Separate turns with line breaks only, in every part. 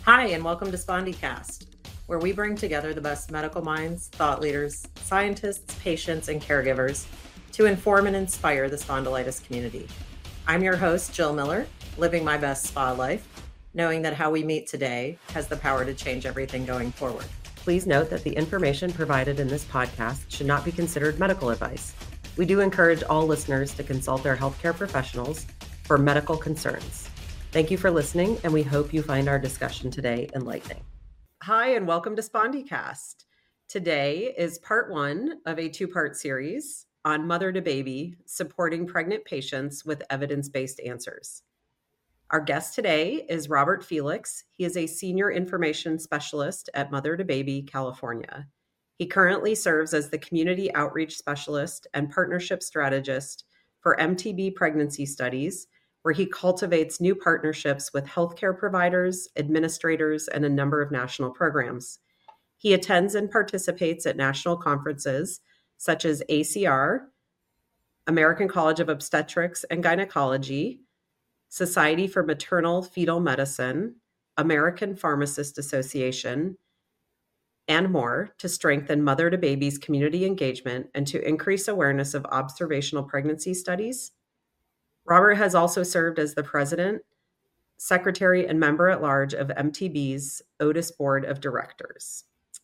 Hi, and welcome to SpondyCast, where we bring together the best medical minds, thought leaders, scientists, patients, and caregivers to inform and inspire the spondylitis community. I'm your host, Jill Miller, living my best spa life, knowing that how we meet today has the power to change everything going forward. Please note that the information provided in this podcast should not be considered medical advice. We do encourage all listeners to consult their healthcare professionals for medical concerns. Thank you for listening, and we hope you find our discussion today enlightening. Hi, and welcome to SpondyCast. Today is part one of a two-part series on mother to baby, supporting pregnant patients with evidence-based answers. Our guest today is Robert Felix. He is a senior information specialist at Mother to Baby, California. He currently serves as the community outreach specialist and partnership strategist for MTB pregnancy studies, where he cultivates new partnerships with healthcare providers, administrators, and a number of national programs. He attends and participates at national conferences such as ACR, American College of Obstetrics and Gynecology, Society for Maternal Fetal Medicine, American Pharmacist Association, and more to strengthen mother to baby's community engagement and to increase awareness of observational pregnancy studies. Robert has also served as the president, secretary, and member at large of MTB's Otis Board of Directors.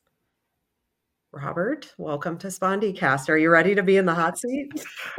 Robert, welcome to SpondyCast. Are you ready to be in the hot seat?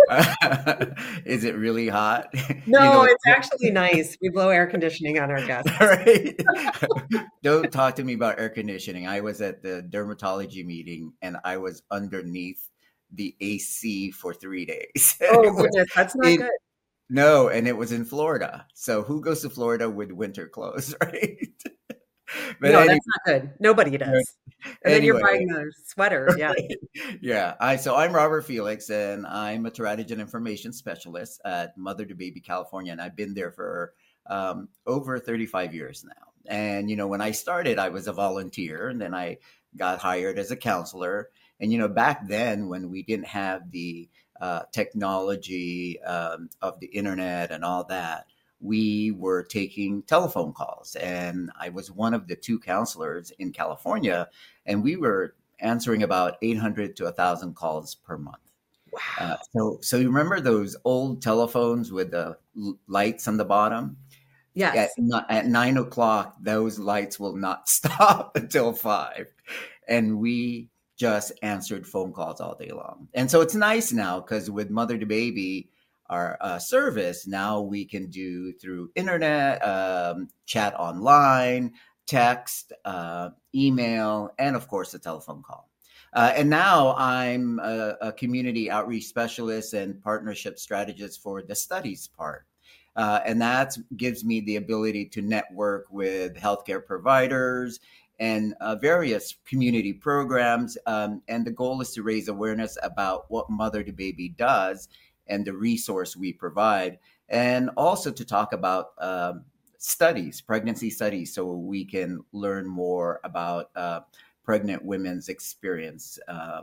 Is it really hot?
No, it's actually nice. We blow air conditioning on our guests.
Right? Don't talk to me about air conditioning. I was at the dermatology meeting and I was underneath the AC for 3 days.
Oh, goodness, that's not good.
No, and it was in Florida. So who goes to Florida with winter clothes, right?
But no, anyway, that's not good. Nobody does. And then you're buying a sweater. Yeah.
Yeah. So I'm Robert Felix, and I'm a teratogen information specialist at Mother to Baby, California. And I've been there for over 35 years now. And, when I started, I was a volunteer, and then I got hired as a counselor. And, back then when we didn't have the technology of the internet and all that, we were taking telephone calls, and I was one of the two counselors in California, and we were answering about 800 to 1,000 calls per month.
Wow.
So you remember those old telephones with the lights on the bottom?
Yes.
At 9 o'clock, those lights will not stop until 5. And we just answered phone calls all day long. And so it's nice now because with Mother to Baby, our service, now we can do through internet, chat online, text, email, and of course a telephone call. And now I'm a community outreach specialist and partnership strategist for the studies part. And that gives me the ability to network with healthcare providers and various community programs. And the goal is to raise awareness about what Mother to Baby does and the resource we provide, and also to talk about pregnancy studies, so we can learn more about pregnant women's experience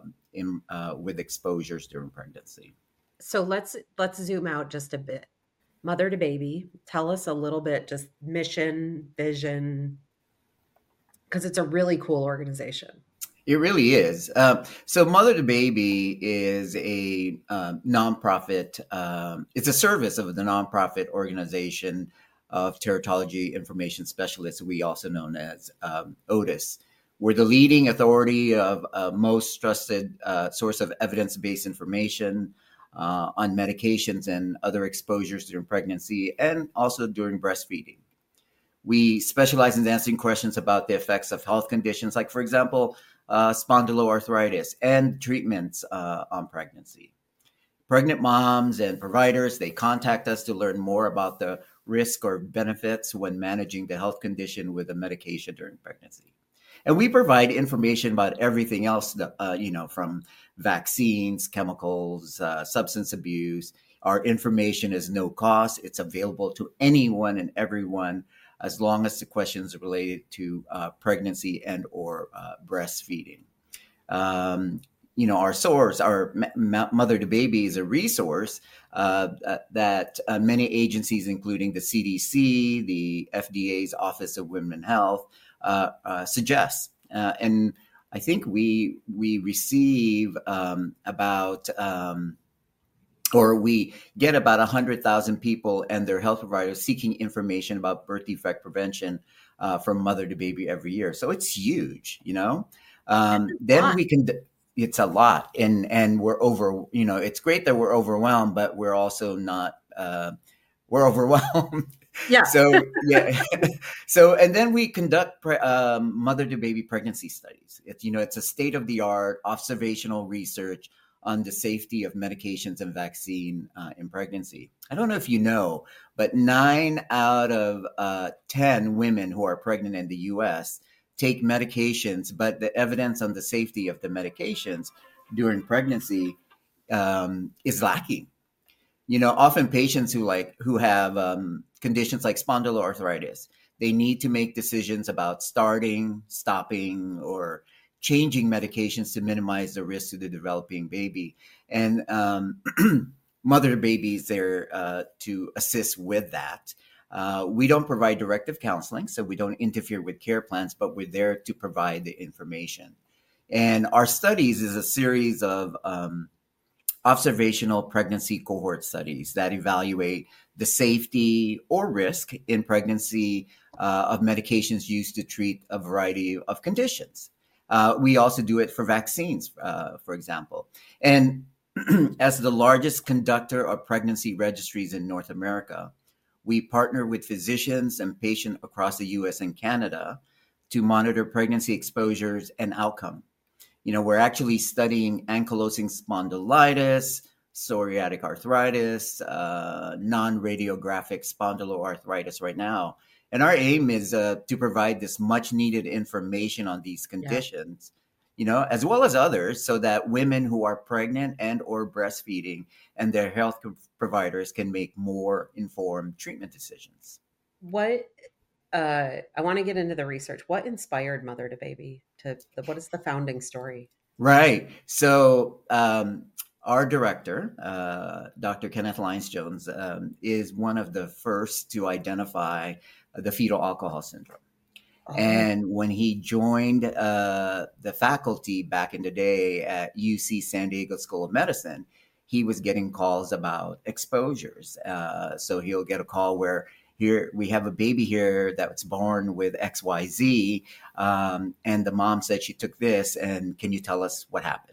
with exposures during pregnancy.
So let's zoom out just a bit. Mother to Baby, tell us a little bit, just mission, vision, because it's a really cool organization.
It really is. So Mother to Baby is a nonprofit. It's a service of the nonprofit organization of teratology information specialists, we also known as Otis. We're the leading authority of most trusted source of evidence-based information on medications and other exposures during pregnancy and also during breastfeeding. We specialize in answering questions about the effects of health conditions, like, for example, spondyloarthritis and treatments on pregnancy. Pregnant moms and providers, they contact us to learn more about the risk or benefits when managing the health condition with a medication during pregnancy. And we provide information about everything else, from vaccines, chemicals, substance abuse. Our information is no cost. It's available to anyone and everyone, as long as the questions are related to pregnancy and or breastfeeding. Our source, our Mother to Baby, is a resource that many agencies, including the CDC, the FDA's Office of Women and Health, suggests. And I think we receive or we get about 100,000 people and their health providers seeking information about birth defect prevention from mother to baby every year. So it's huge, Then we can. It's a lot, and we're over. It's great that we're overwhelmed, but we're also not. We're overwhelmed.
Yeah.
So yeah. So and then we conduct mother to baby pregnancy studies. It's a state of the art observational research on the safety of medications and vaccine in pregnancy. I don't know if you know, but 9 out of 10 women who are pregnant in the U.S. take medications, but the evidence on the safety of the medications during pregnancy is lacking. Often patients who have conditions like spondyloarthritis, they need to make decisions about starting, stopping, or changing medications to minimize the risk to the developing baby. And mother to baby is there to assist with that. We don't provide directive counseling, so we don't interfere with care plans, but we're there to provide the information. And our studies is a series of observational pregnancy cohort studies that evaluate the safety or risk in pregnancy of medications used to treat a variety of conditions. We also do it for vaccines, for example. And as the largest conductor of pregnancy registries in North America, we partner with physicians and patients across the US and Canada to monitor pregnancy exposures and outcome. We're actually studying ankylosing spondylitis, psoriatic arthritis, non-radiographic spondyloarthritis right now. And our aim is to provide this much needed information on these conditions, as well as others, so that women who are pregnant and or breastfeeding and their health providers can make more informed treatment decisions.
I want to get into the research. What inspired Mother to Baby what is the founding story?
Right. So our director, Dr. Kenneth Lyons Jones, is one of the first to identify the fetal alcohol syndrome. Oh. And when he joined the faculty back in the day at UC San Diego School of Medicine, he was getting calls about exposures. So he'll get a call where here we have a baby here that's born with XYZ, and the mom said she took this, and can you tell us what happened?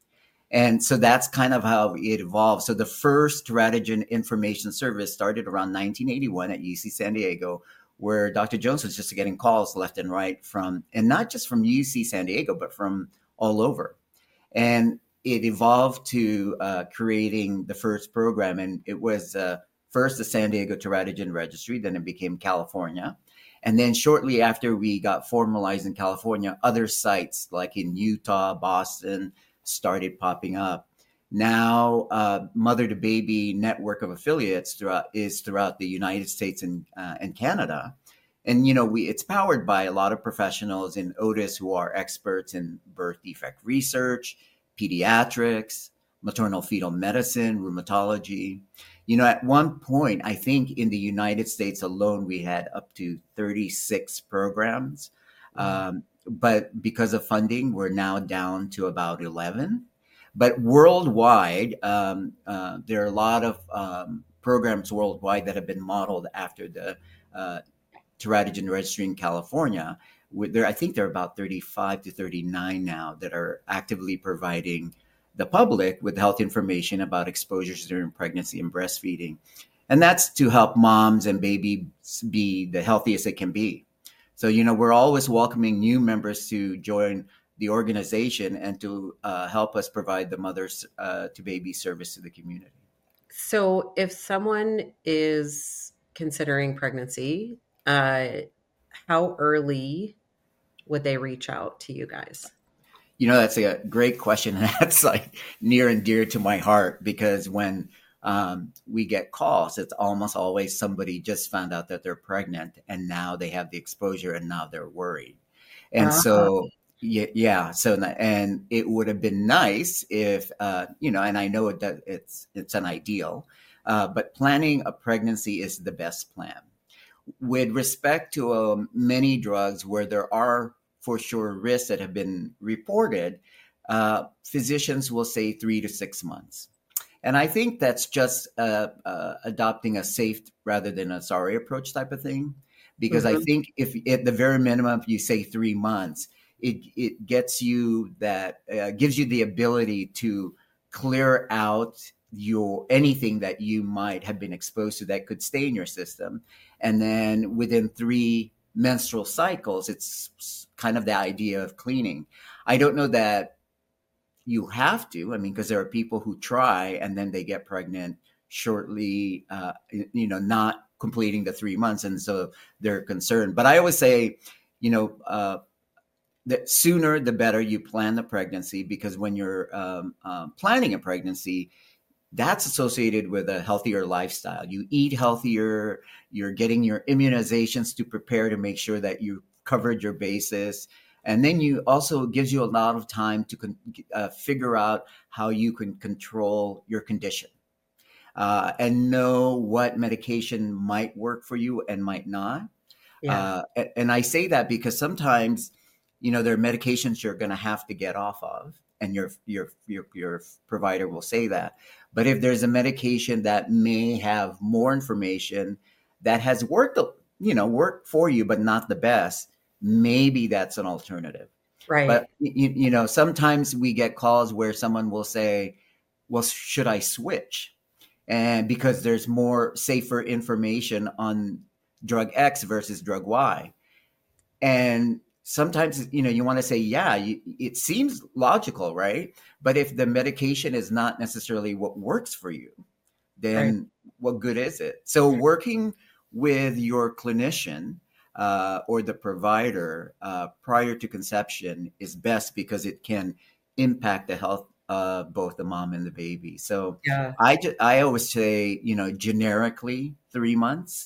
And so that's kind of how it evolved. So the first teratogen information service started around 1981 at UC San Diego, where Dr. Jones was just getting calls left and right and not just from UC San Diego, but from all over. And it evolved to creating the first program. And it was first the San Diego Teratogen Registry, then it became California. And then shortly after we got formalized in California, other sites like in Utah, Boston, started popping up. Now, mother to baby network of affiliates throughout the United States and Canada. And, it's powered by a lot of professionals in Otis who are experts in birth defect research, pediatrics, maternal fetal medicine, rheumatology. At one point, I think in the United States alone, we had up to 36 programs. But because of funding, we're now down to about 11. But worldwide, there are a lot of programs worldwide that have been modeled after the Teratogen Registry in California. I think there are about 35 to 39 now that are actively providing the public with health information about exposures during pregnancy and breastfeeding. And that's to help moms and babies be the healthiest they can be. So, we're always welcoming new members to join the organization and to help us provide the mothers to baby service to the community.
So if someone is considering pregnancy, how early would they reach out to you guys?
That's a great question. And that's like near and dear to my heart, because when we get calls, it's almost always somebody just found out that they're pregnant and now they have the exposure and now they're worried. And so, yeah. So, and it would have been nice if, and I know that it's an ideal, but planning a pregnancy is the best plan. with respect to many drugs where there are for sure risks that have been reported, physicians will say 3 to 6 months. And I think that's just adopting a safe rather than a sorry approach type of thing. Because I
Mhm.
think if at the very minimum, if you say 3 months, it gets you that, gives you the ability to clear out your anything that you might have been exposed to that could stay in your system. And then within 3 menstrual cycles, it's kind of the idea of cleaning. I don't know that you have to. I mean, because there are people who try and then they get pregnant shortly, not completing the 3 months, and so they're concerned. But I always say, the sooner the better you plan the pregnancy, because when you're planning a pregnancy, that's associated with a healthier lifestyle. You eat healthier, you're getting your immunizations to prepare to make sure that you covered your bases. And then you also gives you a lot of time to figure out how you can control your condition, and know what medication might work for you and might not.
Yeah.
And I say that because sometimes, there are medications you're going to have to get off of, and your provider will say that. But if there's a medication that may have more information that has worked for you, but not the best, maybe that's an alternative.
Right.
But sometimes we get calls where someone will say, "Well, should I switch?" And because there's more safer information on drug X versus drug Y. And sometimes, you want to say, yeah, it seems logical, right? But if the medication is not necessarily what works for you,
Right.
then what good is it? So working with your clinician, or the provider, prior to conception is best, because it can impact the health of both the mom and the baby. So
Yeah.
I always say, generically 3 months.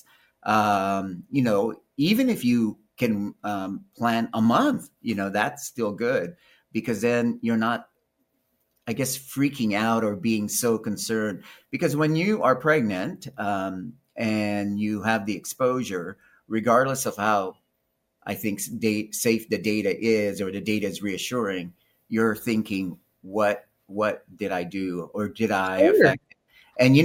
Even if you can plan a month, that's still good, because then you're not, I guess, freaking out or being so concerned. Because when you are pregnant, and you have the exposure, regardless of how I think safe the data is, or the data is reassuring, you're thinking, what did I do, or did I
Sure.
affect it? And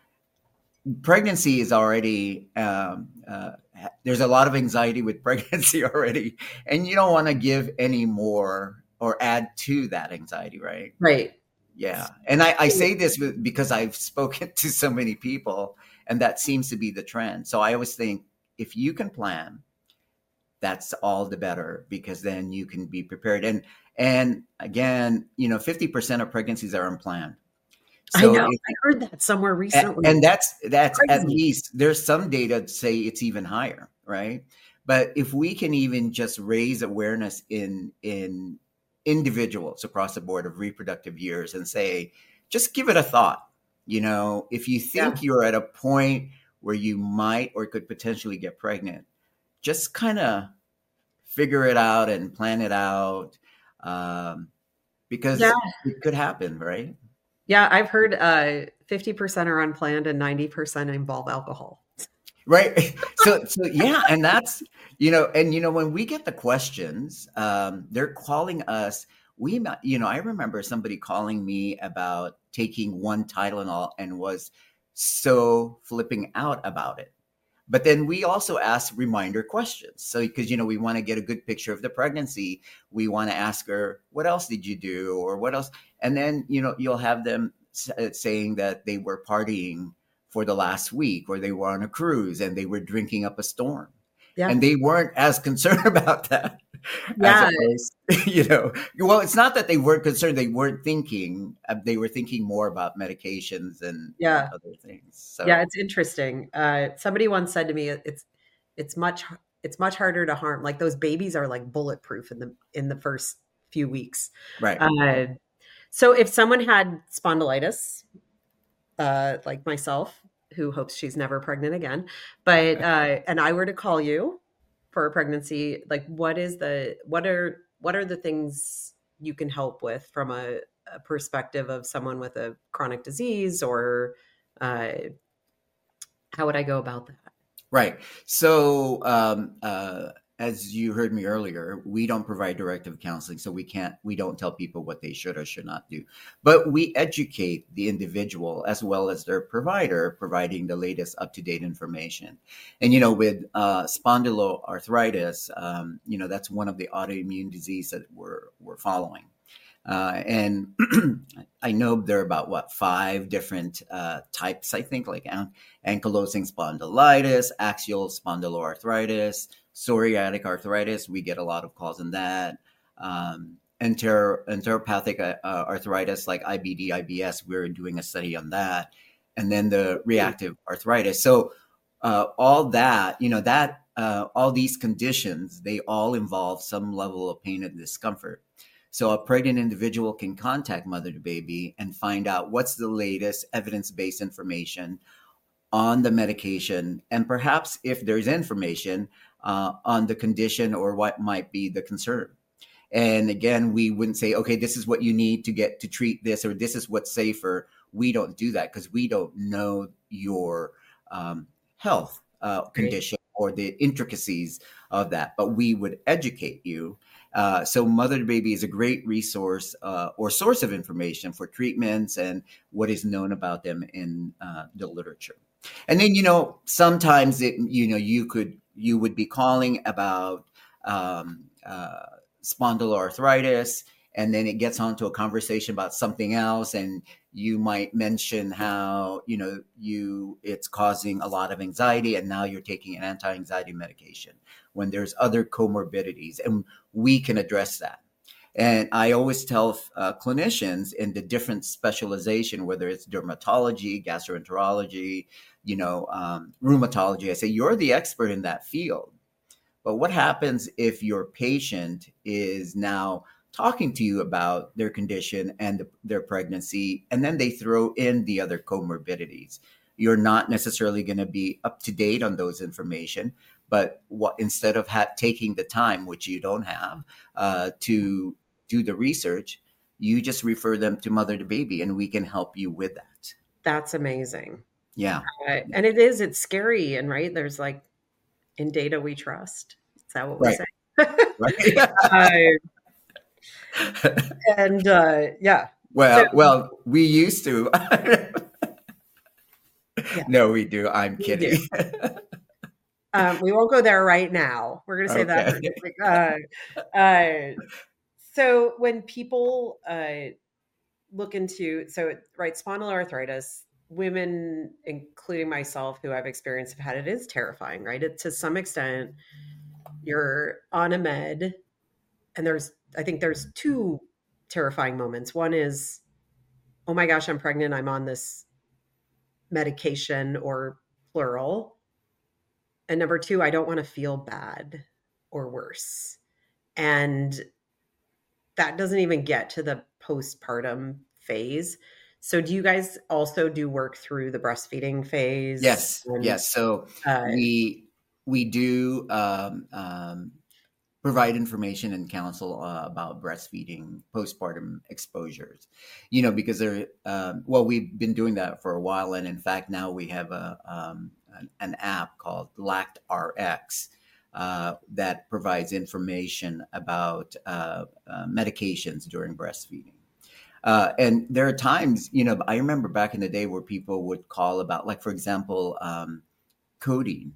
pregnancy is already, there's a lot of anxiety with pregnancy already, and you don't want to give any more or add to that anxiety, right?
Right.
Yeah. And I say this because I've spoken to so many people, and that seems to be the trend. So I always think, if you can plan, that's all the better, because then you can be prepared. And again, 50% of pregnancies are unplanned.
I
So
know. I heard that somewhere recently.
and that's at
Crazy.
least, there's some data that say it's even higher, right? But if we can even just raise awareness in individuals across the board of reproductive years, and say, just give it a thought. If you
Yeah.
think you're at a point where you might or could potentially get pregnant, just kind of figure it out and plan it out, um,
Yeah.
because it could happen, right?
Yeah. I've heard 50% are unplanned and 90% involve alcohol.
Right. So yeah, and that's, when we get the questions, they're calling us. I remember somebody calling me about taking one Tylenol and was so flipping out about it. But then we also ask reminder questions. So, because, we want to get a good picture of the pregnancy, we want to ask her, what else did you do? Or what else? And then, you'll have them saying that they were partying for the last week, or they were on a cruise and they were drinking up a storm.
Yeah.
And they weren't as concerned about that, as
Yeah.
opposed, well, it's not that they weren't concerned, they weren't thinking, they were thinking more about medications and
Yeah.
other things.
Yeah.
So,
It's interesting. Somebody once said to me, it's much it's much harder to harm. Like those babies are like bulletproof in the first few weeks.
right.
Uh, so if someone had spondylitis, like myself, who hopes she's never pregnant again, but and I were to call you for a pregnancy, like what are the things you can help with from a perspective of someone with a chronic disease, or uh, how would I go about that?
Right. So, as you heard me earlier, we don't provide directive counseling, so we don't tell people what they should or should not do. But we educate the individual as well as their provider, providing the latest up to date information. And, with spondyloarthritis, that's one of the autoimmune diseases that we're following. And I know there are about five different types, I think, like ankylosing spondylitis, axial spondyloarthritis, psoriatic arthritis. We get a lot of calls on that. Enteropathic arthritis, like IBD, IBS, we're doing a study on that. And then the reactive arthritis. So all that, all these conditions, they all involve some level of pain and discomfort. So a pregnant individual can contact Mother to Baby and find out what's the latest evidence-based information on the medication, and perhaps if there's information on the condition or what might be the concern. And again, we wouldn't say, okay, this is what you need to get to treat this, or this is what's safer. We don't do that because we don't know your health condition or the intricacies of that, but we would educate you. So Mother to Baby is a great resource or source of information for treatments and what is known about them in the literature. And then, sometimes you would be calling about spondyloarthritis, and then it gets onto a conversation about something else, and you might mention how it's causing a lot of anxiety, and now you're taking an anti-anxiety medication when there's other comorbidities, and we can address that. And I always tell clinicians in the different specialization, whether it's dermatology, gastroenterology, rheumatology, I say, you're the expert in that field. But what happens if your patient is now talking to you about their condition and their pregnancy, and then they throw in the other comorbidities? You're not necessarily going to be up to date on those information, but instead of taking the time, which you don't have, to do the research, you just refer them to Mother to Baby, and we can help you with that.
That's amazing.
Yeah.
And it's scary. And right, there's like, in data we trust. Is that what we say?
Right.
And yeah.
Well, we used to. Yeah. No, we do. I'm kidding.
We won't go there right now. We're going to say that. So when people look into, spondyloarthritis, women, including myself, who I've experienced, have had it, is terrifying, right? To some extent, you're on a med, and I think there's two terrifying moments. One is, oh my gosh, I'm pregnant. I'm on this medication, or plural. And number two, I don't want to feel bad or worse. And that doesn't even get to the postpartum phase. So do you guys also do work through the breastfeeding phase?
Yes. So we do provide information and counsel about breastfeeding postpartum exposures, because we've been doing that for a while. And in fact, now we have an app called LactRx that provides information about medications during breastfeeding. And there are times, I remember back in the day where people would call about, like, for example, codeine.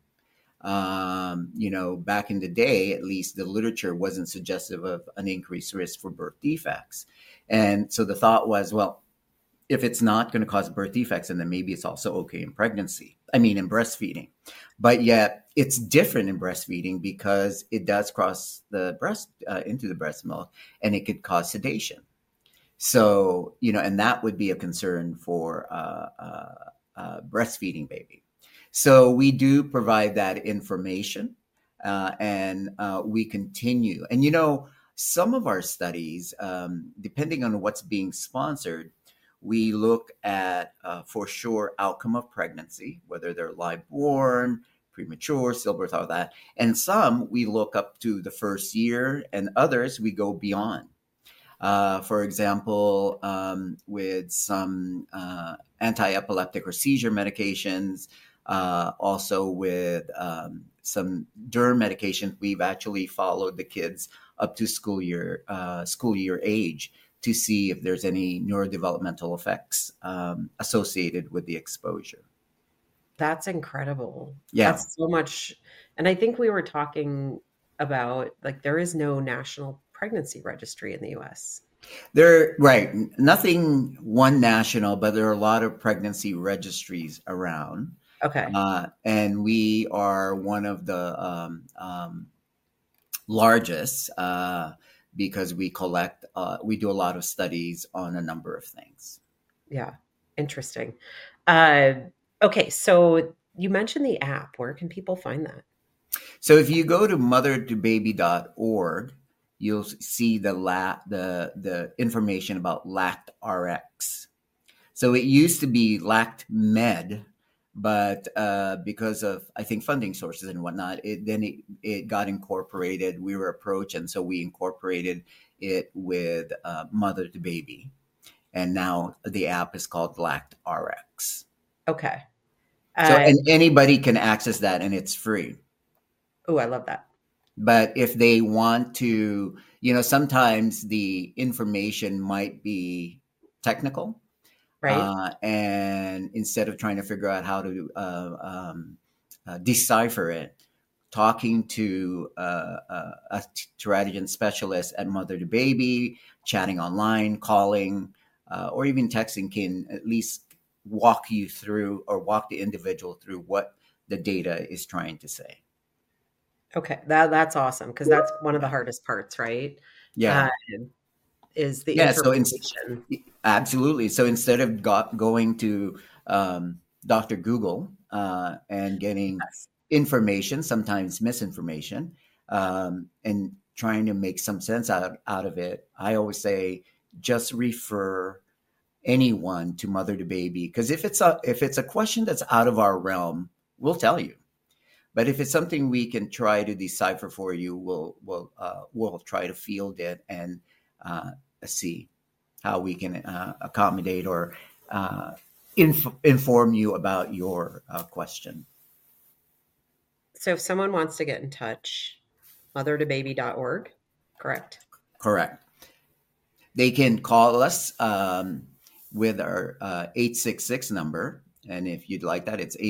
Back in the day, at least, the literature wasn't suggestive of an increased risk for birth defects. And so the thought was, well, if it's not going to cause birth defects, and then maybe it's also okay in in breastfeeding. But yet it's different in breastfeeding because it does cross the breast into the breast milk, and it could cause sedation. So, and that would be a concern for breastfeeding baby. So we do provide that information, and we continue. And, some of our studies, depending on what's being sponsored, we look at, for sure, outcome of pregnancy, whether they're live born, premature, stillbirth, all that. And some we look up to the first year, and others we go beyond. For example, with some anti-epileptic or seizure medications, Also with some derm medications, we've actually followed the kids up to school year age to see if there's any neurodevelopmental effects associated with the exposure.
That's incredible.
Yeah.
That's so much. And I think we were talking about like there is no national pregnancy registry in the US.
Right. Nothing one national, but there are a lot of pregnancy registries around.
Okay.
And we are one of the largest because we do a lot of studies on a number of things.
Yeah. Interesting. Okay. So you mentioned the app. Where can people find that?
So if you go to mothertobaby.org, you'll see the information about LactRx. So it used to be LactMed, but because of I think funding sources and whatnot, it got incorporated. We were approached, and so we incorporated it with Mother to Baby, and now the app is called LactRx.
Okay.
So and anybody can access that, and it's free.
Oh, I love that.
But if they want to, sometimes the information might be technical.
Right.
And instead of trying to figure out how to decipher it, talking to a teratogen specialist at Mother to Baby, chatting online, calling, or even texting can at least walk you through or walk the individual through what the data is trying to say.
Okay, that's awesome because that's one of the hardest parts, right?
Yeah.
Is the information.
So absolutely. So instead of going to Dr. Google and getting information, sometimes misinformation, and trying to make some sense out of it, I always say just refer anyone to Mother to Baby, because if it's a question that's out of our realm, we'll tell you. But if it's something we can try to decipher for you, we'll try to field it and see how we can accommodate or inform you about your question.
So if someone wants to get in touch, mothertobaby.org, correct?
Correct. They can call us with our 866 number. And if you'd like that, it's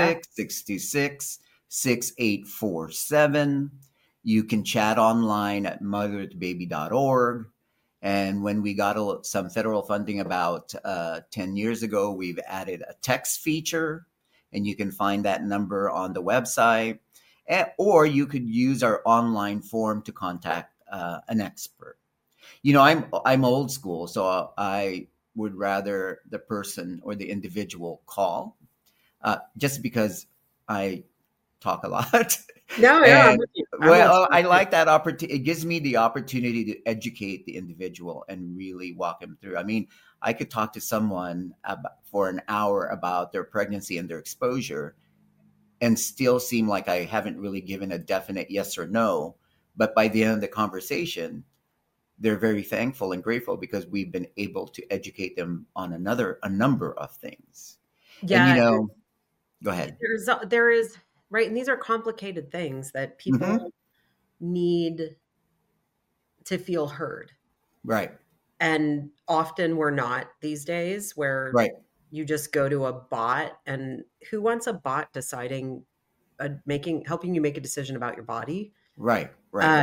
866-626-6847. You can chat online at mothertobaby.org. And when we got some federal funding about 10 years ago, we've added a text feature, and you can find that number on the website. Or you could use our online form to contact an expert. I'm old school, so I would rather the person or the individual call, just because I talk a lot.
No, yeah.
I like that opportunity. It gives me the opportunity to educate the individual and really walk them through. I mean, I could talk to someone for an hour about their pregnancy and their exposure and still seem like I haven't really given a definite yes or no. But by the end of the conversation, they're very thankful and grateful because we've been able to educate them on a number of things.
Yeah.
And, go ahead.
There is, right. And these are complicated things that people need to feel heard.
Right.
And often we're not these days, where you just go to a bot, and who wants a bot deciding, helping you make a decision about your body?
Right.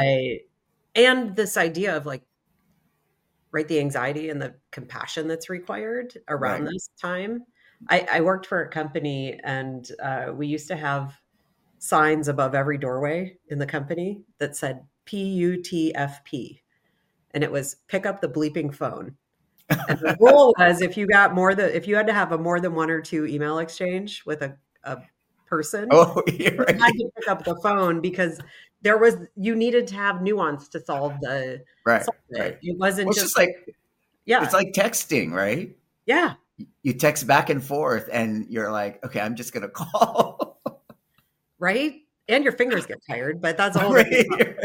And this idea of like, right, the anxiety and the compassion that's required around this time. I worked for a company, and we used to have signs above every doorway in the company that said PUTFP. And it was pick up the bleeping phone. And the rule was if you had to have a more than one or two email exchange with a person, you had to pick up the phone because you needed to have nuance to solve the
right.
It wasn't just
like it's like texting, right?
Yeah.
You text back and forth and you're like, okay, I'm just gonna call.
Right? And your fingers get tired, but that's a whole
that's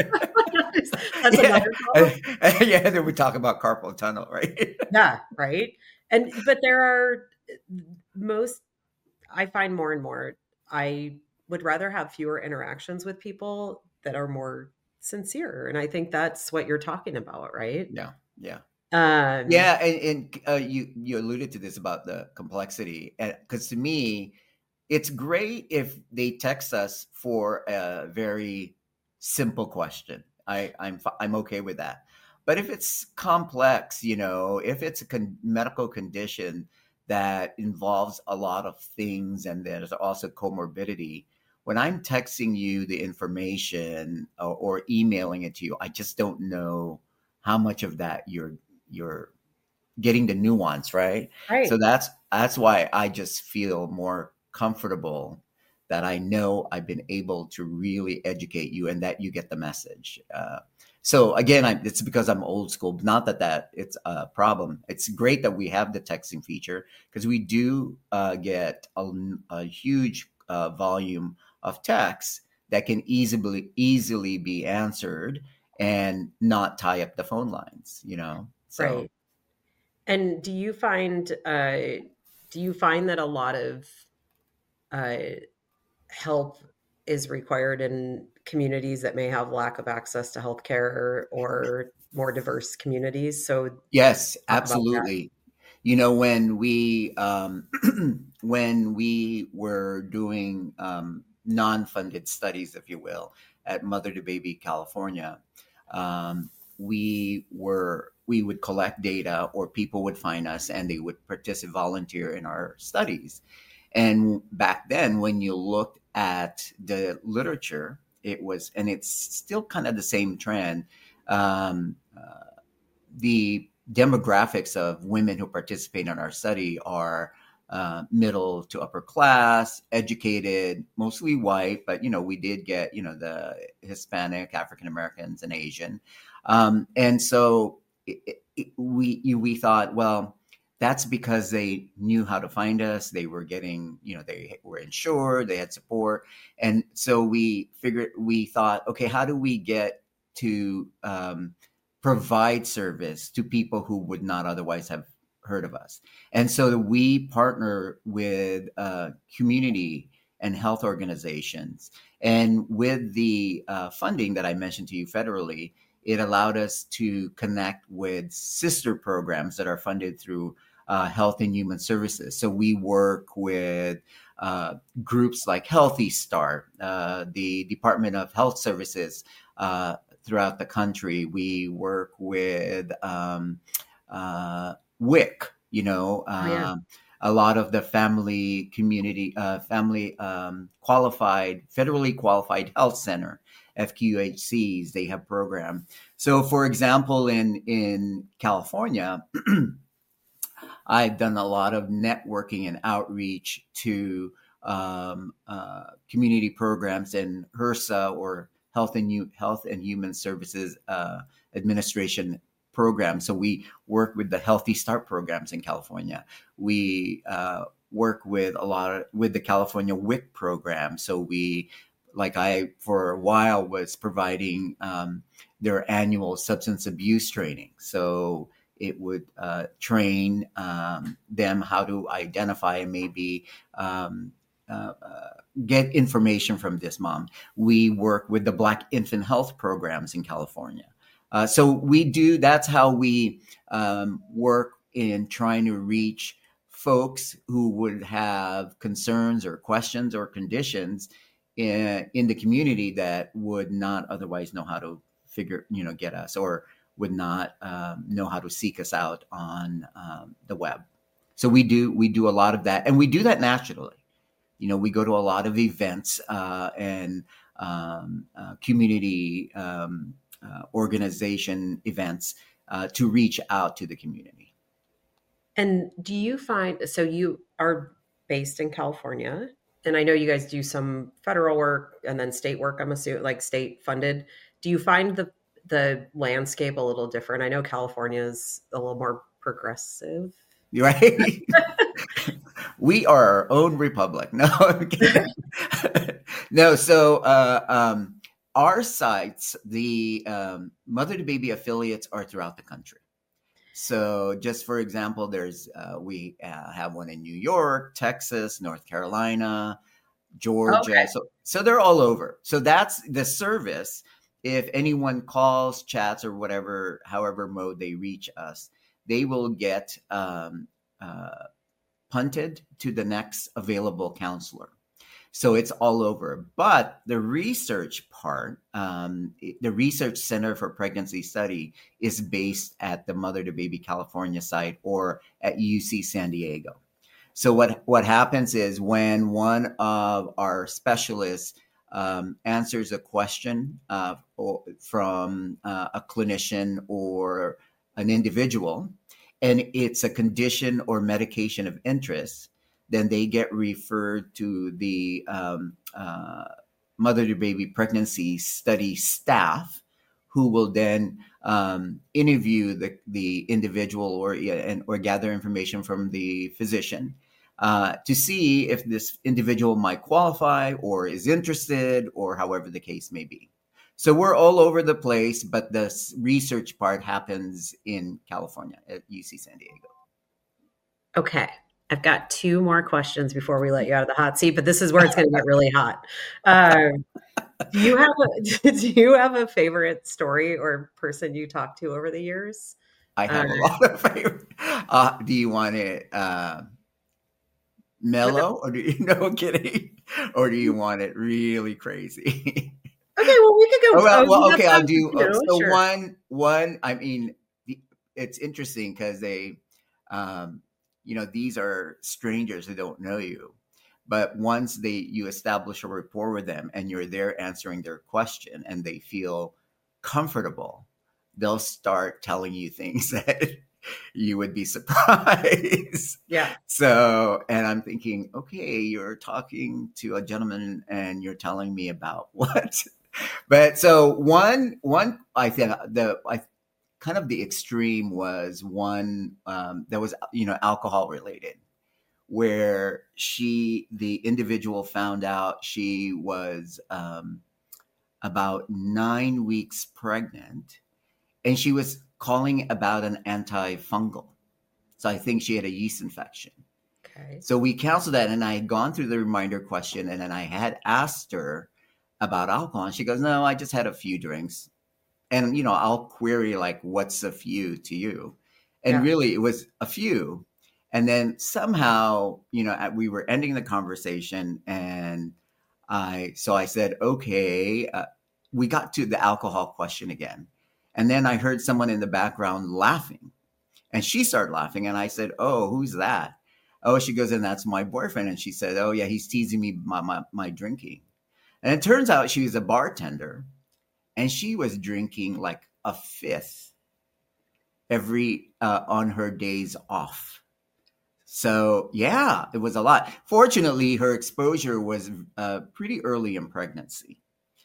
another problem.
Yeah, then we talk about carpal tunnel, right?
Yeah, right. But there are I find more and more I would rather have fewer interactions with people that are more sincere. And I think that's what you're talking about, right?
Yeah, yeah.
Um,
Yeah, and you alluded to this about the complexity, because to me, it's great if they text us for a very simple question. I'm okay with that. But if it's complex, if it's a medical condition that involves a lot of things and there's also comorbidity, when I'm texting you the information or emailing it to you, I just don't know how much of that you're getting the nuance, right? So
right.
that's why I just feel more comfortable that I know I've been able to really educate you and that you get the message. So again, it's because I'm old school. Not that it's a problem. It's great that we have the texting feature because we do get a huge volume of text that can easily be answered and not tie up the phone lines. So
Right. And do you find that a lot of uh, help is required in communities that may have lack of access to healthcare or more diverse communities? So
yes,
talk about that.
absolutely. When we when we were doing non-funded studies, if you will, at Mother to Baby California, um, we would collect data, or people would find us and they would participate, volunteer in our studies. And back then, when you looked at the literature, and it's still kind of the same trend. The demographics of women who participate in our study are middle to upper class, educated, mostly white, but we did get the Hispanic, African Americans, and Asian, and so we thought, well, that's because they knew how to find us. They were getting, they were insured, they had support, and so we thought, okay, how do we get to provide service to people who would not otherwise have heard of us. And so we partner with community and health organizations. And with the funding that I mentioned to you federally, it allowed us to connect with sister programs that are funded through Health and Human Services. So we work with groups like Healthy Start, the Department of Health Services, throughout the country. We work with WIC,
Oh, yeah.
a lot of the family community, family qualified, federally qualified health center, FQHCs, they have program. So, for example, in California, I've done a lot of networking and outreach to community programs in HRSA, or Health and Human Services Administration program. So we work with the Healthy Start programs in California. We work with with the California WIC program. So I for a while was providing their annual substance abuse training. So it would train them how to identify and maybe uh, uh, get information from this mom. We work with the Black Infant Health programs in California. So that's how we work in trying to reach folks who would have concerns or questions or conditions in the community that would not otherwise know how to get us, or would not know how to seek us out on the web. So we do a lot of that, and we do that nationally. We go to a lot of events and community organization events to reach out to the community.
And do you find, so you are based in California, and I know you guys do some federal work and then state work, I'm assuming, like state funded. Do you find the landscape a little different? I know California is a little more progressive.
Right? We are our own republic. No, I'm kidding. No. So our sites, the mother to baby affiliates, are throughout the country. So, just for example, we have one in New York, Texas, North Carolina, Georgia.
Okay.
So they're all over. So that's the service. If anyone calls, chats, or whatever, however mode they reach us, they will get punted to the next available counselor. So it's all over. But the research part, the Research Center for Pregnancy Study is based at the Mother to Baby California site or at UC San Diego. So what happens is when one of our specialists answers a question from a clinician or an individual, and it's a condition or medication of interest, then they get referred to the mother to baby pregnancy study staff, who will then interview the individual or gather information from the physician to see if this individual might qualify or is interested or however the case may be. So we're all over the place, but the research part happens in California at UC San Diego.
Okay. I've got two more questions before we let you out of the hot seat, but this is where it's going to get really hot. Do you have a favorite story or person you talked to over the years?
I have a lot of favorite. Do you want it mellow, or do you know kidding, or do you want it really crazy?
Okay, well, we could go.
Okay, I'll do. So
sure.
one. I mean, it's interesting because they, these are strangers who don't know you, but once you establish a rapport with them and you're there answering their question and they feel comfortable, they'll start telling you things that you would be surprised.
Yeah.
So, and I'm thinking, okay, you're talking to a gentleman and you're telling me about what? But so one, I think kind of the extreme was one that was, alcohol related, where the individual found out she was about 9 weeks pregnant, and she was calling about an antifungal. So I think she had a yeast infection.
Okay.
So we counseled that, and I had gone through the reminder question, and then I had asked her about alcohol, and she goes, "No, I just had a few drinks." And I'll query like, "What's a few to you?" And really, it was a few. And then somehow, we were ending the conversation, and I said, "Okay." We got to the alcohol question again, and then I heard someone in the background laughing, and she started laughing, and I said, "Oh, who's that?" Oh, she goes, "And that's my boyfriend." And she said, "Oh yeah, he's teasing me my drinking." And it turns out she was a bartender, and she was drinking like a fifth every on her days off. So yeah, it was a lot. Fortunately, her exposure was pretty early in pregnancy.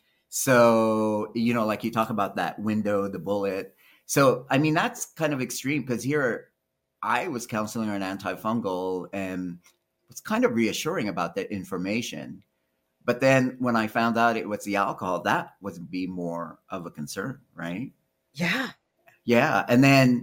So, like you talk about that window, the bullet. So, I mean, that's kind of extreme because here I was counseling her an antifungal and was kind of reassuring about that information. But then when I found out it was the alcohol, that would be more of a concern, right?
Yeah.
Yeah. And then,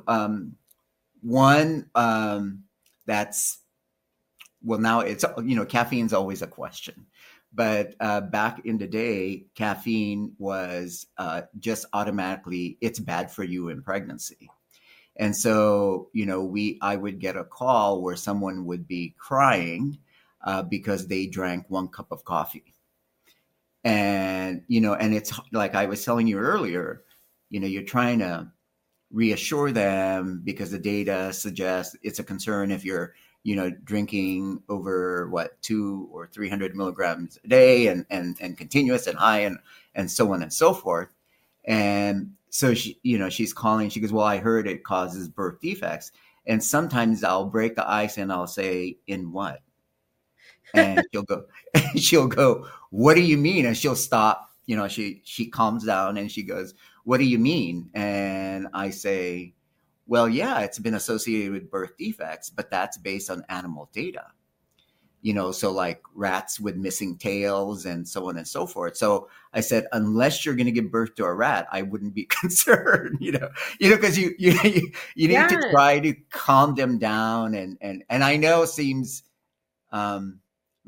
one that's, well, now it's, caffeine's always a question. But back in the day, caffeine was just automatically, it's bad for you in pregnancy. And so, I would get a call where someone would be crying because they drank 1 cup of coffee. And, and it's like I was telling you earlier, you're trying to reassure them because the data suggests it's a concern if you're, drinking over 200 or 300 milligrams a day and continuous and high and so on and so forth. And so she's calling, she goes, "Well, I heard it causes birth defects." And sometimes I'll break the ice and I'll say, "In what?" And she'll go, "What do you mean?" And she'll stop, she calms down and she goes, "What do you mean?" And I say, "Well, yeah, it's been associated with birth defects, but that's based on animal data. So like rats with missing tails and so on and so forth." So I said, unless you're going to give birth to a rat, I wouldn't be concerned, because you need to try to calm them down. And I know it seems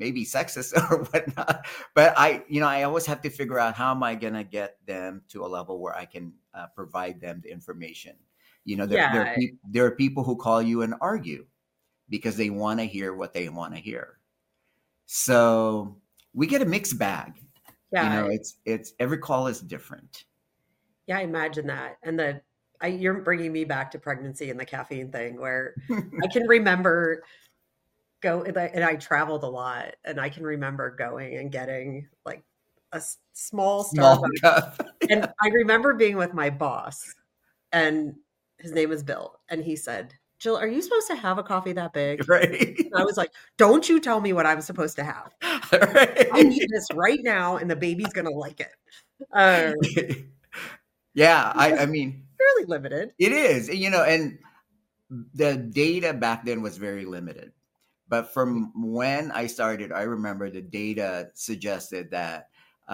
maybe sexist or whatnot. But I always have to figure out how am I going to get them to a level where I can provide them the information.
Yeah.
There are people who call you and argue because they want to hear what they want to hear. So we get a mixed bag.
Yeah.
It's every call is different.
Yeah, I imagine that. And you're bringing me back to pregnancy and the caffeine thing where I can remember and I traveled a lot, and I can remember going and getting like a small
Small
Starbucks.
cup.
And I remember being with my boss, and his name is Bill, and he said, "Jill, are you supposed to have a coffee that big?"
Right.
And I was like, "Don't you tell me what I'm supposed to have. I
Right.
need this right now, and the baby's gonna like it." Um,
Yeah,
it was
I mean,
fairly limited.
it is, and the data back then was very limited. But from when I started, I remember the data suggested that,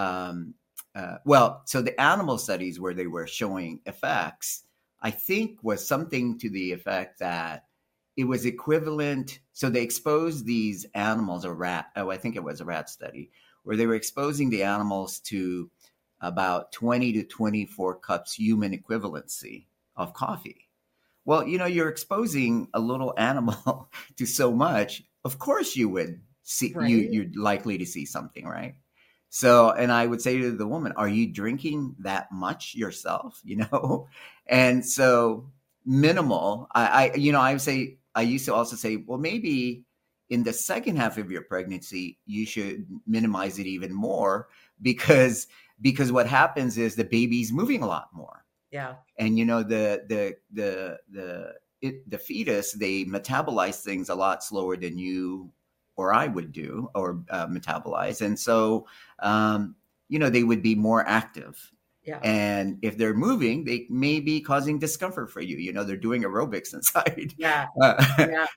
so the animal studies where they were showing effects, I think was something to the effect that it was equivalent. So they exposed these animals, I think it was a rat study, where they were exposing the animals to about 20 to 24 cups human equivalency of coffee. Well, you're exposing a little animal to so much. Of course, you would see
Right.
you're likely to see something, right? So, and I would say to the woman, "Are you drinking that much yourself?" And so minimal. I would say I used to also say, well, maybe in the second half of your pregnancy, you should minimize it even more because what happens is the baby's moving a lot more,
Yeah.
and the fetus, they metabolize things a lot slower than you or I would do or metabolize, and so they would be more active.
Yeah.
And if they're moving, they may be causing discomfort for you. They're doing aerobics inside.
Yeah.
Uh,
Yeah.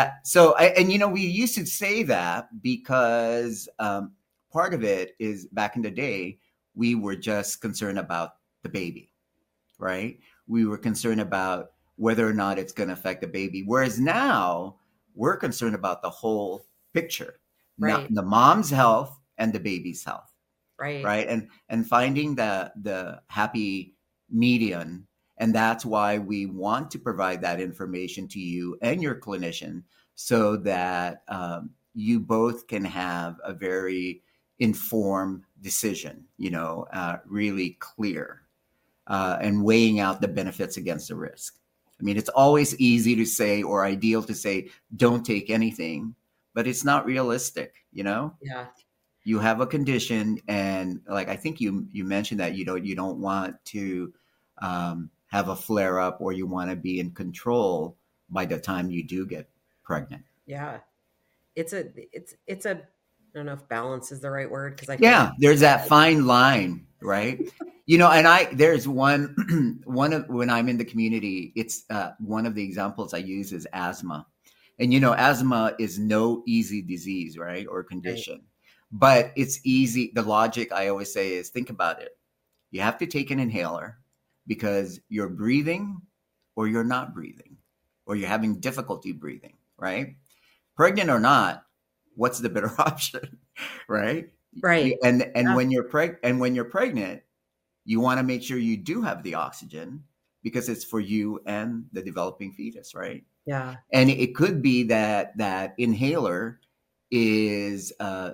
we used to say that because part of it is back in the day, we were just concerned about the baby, right? We were concerned about whether or not it's going to affect the baby. Whereas now we're concerned about the whole picture, not
Right.
the mom's health and the baby's health,
Right.
right? And finding the happy median. And that's why we want to provide that information to you and your clinician so that you both can have a very informed decision, really clear and weighing out the benefits against the risk. I mean, it's always easy to say or ideal to say, don't take anything, but it's not realistic.
Yeah.
You have a condition, and like I think you mentioned that you don't want to have a flare up, or you want to be in control by the time you do get pregnant.
Yeah. It's a I don't know if balance is the right word because I feel like
Yeah, there's that fine line, right? And there's one one of when I'm in the community, it's one of the examples I use is asthma. And asthma is no easy disease, right? Or
right.
condition. But it's easy. The logic I always say is think about it. You have to take an inhaler because you're breathing or you're not breathing or you're having difficulty breathing, right? Pregnant or not, what's the better option, right?
Right.
And
Yeah.
when you're pregnant, you want to make sure you do have the oxygen because it's for you and the developing fetus, right?
Yeah.
And it could be that inhaler is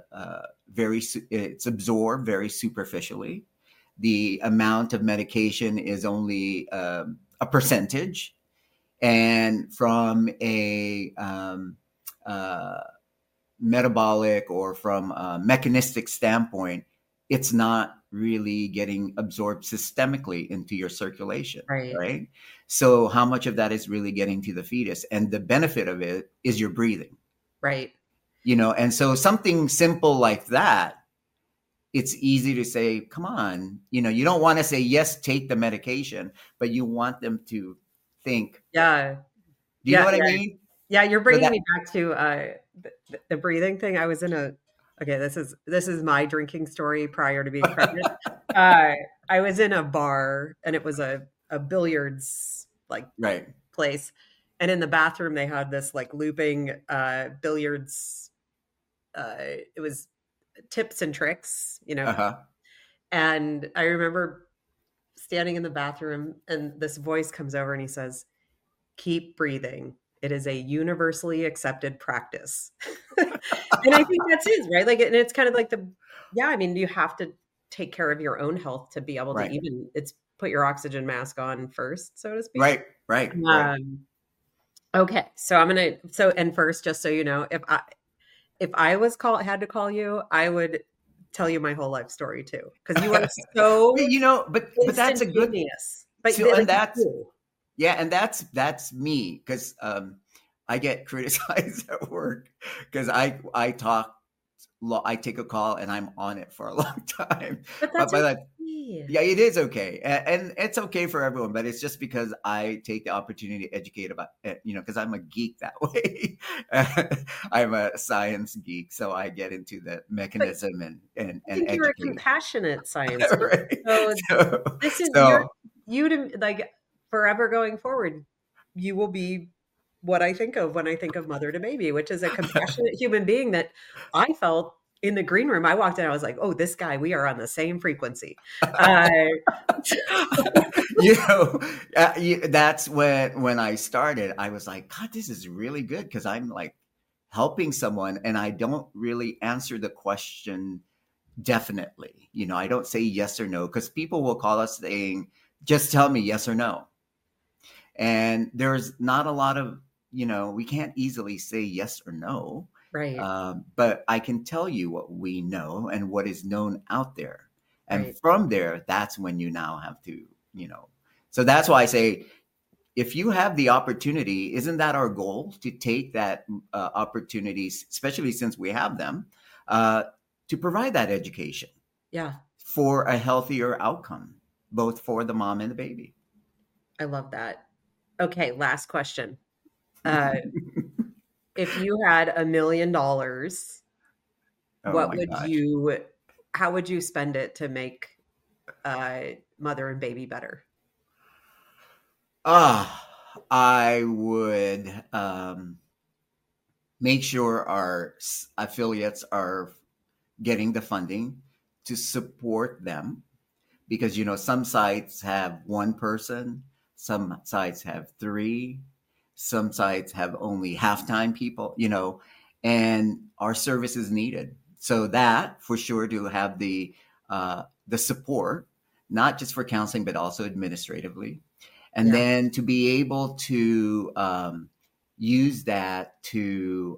it's absorbed very superficially. The amount of medication is only a percentage, and from a uh, metabolic or from a mechanistic standpoint, it's not really getting absorbed systemically into your circulation,
Right.
right? So, how much of that is really getting to the fetus? And the benefit of it is your breathing,
Right.
and so something simple like that, it's easy to say, come on, you don't want to say, yes, take the medication, but you want them to think,
Yeah.
do you know
Yeah.
what I
Yeah.
mean?
Yeah. You're
So
bringing
that,
me back to the breathing thing. I was in a okay. This is my drinking story prior to being pregnant. Uh, I was in a bar and it was a billiards like
right.
place, and in the bathroom they had this like looping billiards it was tips and tricks,
Uh-huh.
and I remember standing in the bathroom and this voice comes over and he says, "Keep breathing. It is a universally accepted practice." And I think that's it, right? Like, and it's kind of like yeah, I mean, you have to take care of your own health to be able to
Right.
even, it's put your oxygen mask on first, so to speak.
Right. Right. Right.
Um, okay. So and first, just so you know, if I had to call you, I would tell you my whole life story too, because you are
But,
so
but that's a good,
instantaneous. But
so, and
like
that's,
you.
yeah, and that's me, because I get criticized at work because I take a call and I'm on it for a long time.
But
But
that's
by that,
okay.
yeah, it is okay, and it's okay for everyone. But it's just because I take the opportunity to educate about, because I'm a geek that way. I'm a science geek, so I get into the
But
mechanism
I
and
think you're a
educate.
compassionate science geek.
Right.
So
So,
this is
so
you to like forever going forward, you will be what I think of when I think of mother to baby, which is a compassionate human being that I felt in the green room. I walked in, I was like, "Oh, this guy, we are on the same frequency." Uh,
you know, that's when I started. I was like, God, this is really good, because I'm like helping someone, and I don't really answer the question definitely. I don't say yes or no, because people will call us saying, "Just tell me yes or no," and there's not a lot of, we can't easily say yes or no.
right,
But I can tell you what we know and what is known out there. And
right.
from there, that's when you now have to, you know. So that's why I say, if you have the opportunity, isn't that our goal, to take that opportunities, especially since we have them, uh, to provide that education
Yeah,
for a healthier outcome, both for the mom and the baby?
I love that. Okay, last question. Uh, if you had $1 million,
Oh
what
my
would
gosh.
you how would you spend it to make mother and baby better?
I would make sure our affiliates are getting the funding to support them, because some sites have one person, some sites have three, some sites have only half-time people, and our service is needed. So that for sure, to have the support, not just for counseling but also administratively, and
Yeah,
then to be able to use that to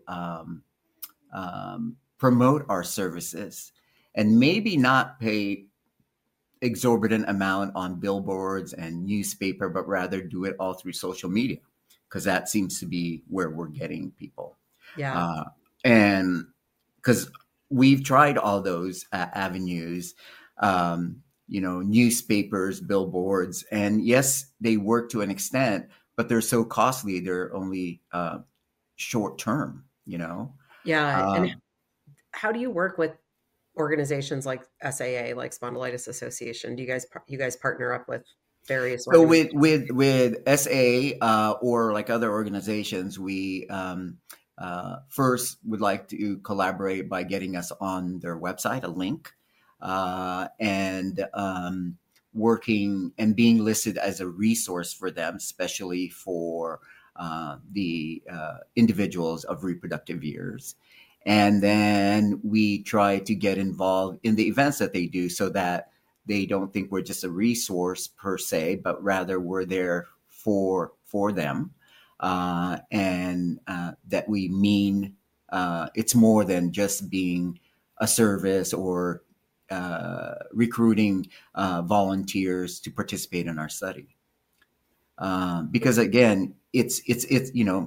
promote our services, and maybe not pay exorbitant amount on billboards and newspaper, but rather do it all through social media, because that seems to be where we're getting people.
yeah,
Uh, and because we've tried all those avenues, newspapers, billboards, and yes, they work to an extent, but they're so costly. They're only short term.
yeah. And
Um,
how do you work with organizations like SAA, like Spondylitis Association? Do you guys partner up with various
So with
organizations?
with with SA, or like other organizations, we first would like to collaborate by getting us on their website, a link, and working and being listed as a resource for them, especially for the individuals of reproductive years. And then we try to get involved in the events that they do, so that they don't think we're just a resource per se, but rather we're there for them, and that we mean it's more than just being a service, or recruiting volunteers to participate in our study. Because again, it's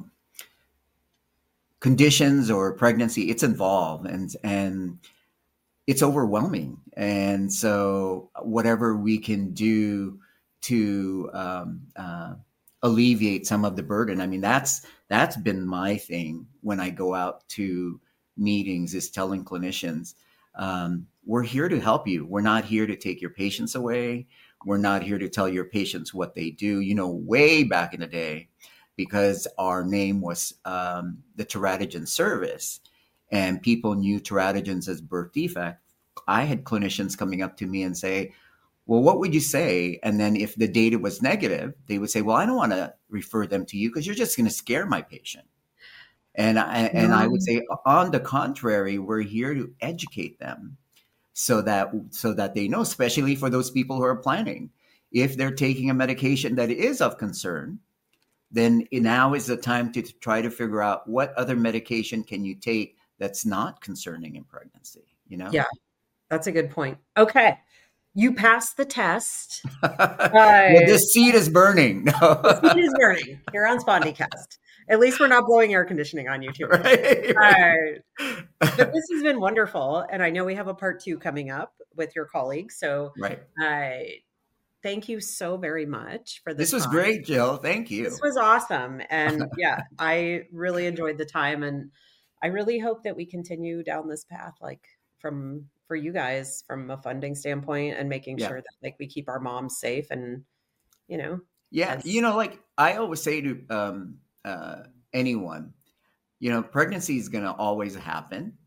conditions or pregnancy, it's involved, and it's overwhelming. And so, whatever we can do to alleviate some of the burden. I mean, that's been my thing when I go out to meetings, is telling clinicians, we're here to help you. We're not here to take your patients away. We're not here to tell your patients what they do. Way back in the day, because our name was the Teratogen Service, and people knew teratogens as birth defect, I had clinicians coming up to me and say, well, what would you say? And then if the data was negative, they would say, well, I don't want to refer them to you because you're just going to scare my patient. And I would say, on the contrary, we're here to educate them so that they know, especially for those people who are planning. If they're taking a medication that is of concern, then now is the time to try to figure out what other medication can you take that's not concerning in pregnancy, you know?
Yeah, that's a good point. Okay. You passed the test.
Well, this seat is burning. No.
The seat is burning here on SpondyCast. At least we're not blowing air conditioning on you too much.
Right.
But this has been wonderful. And I know we have a part 2 coming up with your colleagues. So
right.
Thank you so very much for this.
This was great, Jill. Thank you.
This was awesome. And yeah, I really enjoyed the time. And I really hope that we continue down this path, like for you guys from a funding standpoint and making sure that like we keep our moms safe and, you know.
Yeah. You know, like I always say to anyone, you know, pregnancy is going to always happen.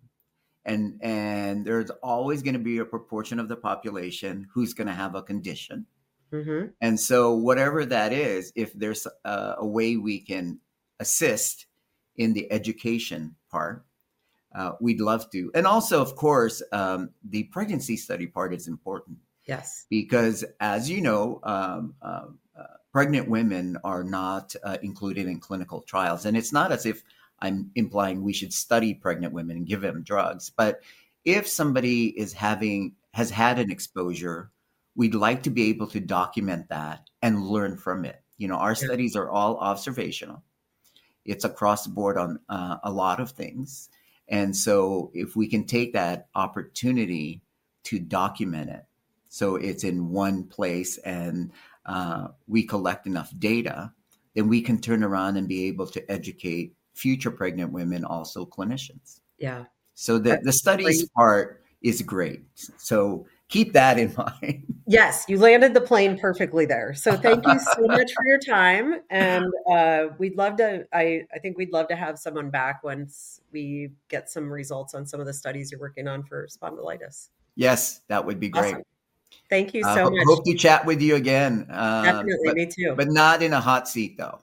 And there's always going to be a proportion of the population who's going to have a condition. Mm-hmm. And so whatever that is, if there's a way we can assist in the education part, we'd love to. And also, of course, the pregnancy study part is important.
Yes.
Because as you know, pregnant women are not included in clinical trials. And it's not as if I'm implying we should study pregnant women and give them drugs. But if somebody has had an exposure, we'd like to be able to document that and learn from it. You know, our studies are all observational. It's across the board on a lot of things. And so if we can take that opportunity to document it, so it's in one place and we collect enough data, then we can turn around and be able to educate future pregnant women, also clinicians.
Yeah.
So the studies part is great. So keep that in mind.
Yes, you landed the plane perfectly there. So thank you so much for your time. And we'd love to, I think we'd love to have someone back once we get some results on some of the studies you're working on for spondylitis.
Yes, that would be great.
Awesome. Thank you so much.
Hope to chat with you again.
Definitely, me too.
But not in a hot seat though.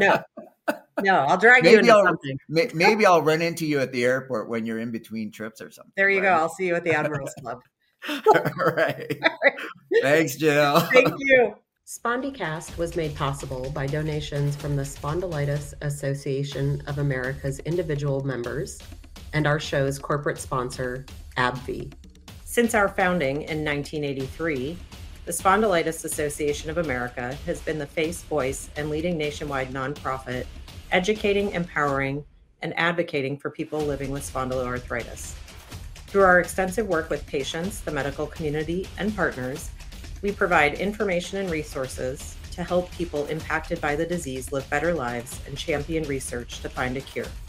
No, I'll drag you into something.
Maybe I'll run into you at the airport when you're in between trips or something.
There you go. I'll see you at the Admirals Club.
All right. Thanks, Jill.
Thank you. SpondyCast was made possible by donations from the Spondylitis Association of America's individual members and our show's corporate sponsor, AbbVie. Since our founding in 1983, the Spondylitis Association of America has been the face, voice, and leading nationwide nonprofit educating, empowering, and advocating for people living with spondyloarthritis. Through our extensive work with patients, the medical community, and partners, we provide information and resources to help people impacted by the disease live better lives and champion research to find a cure.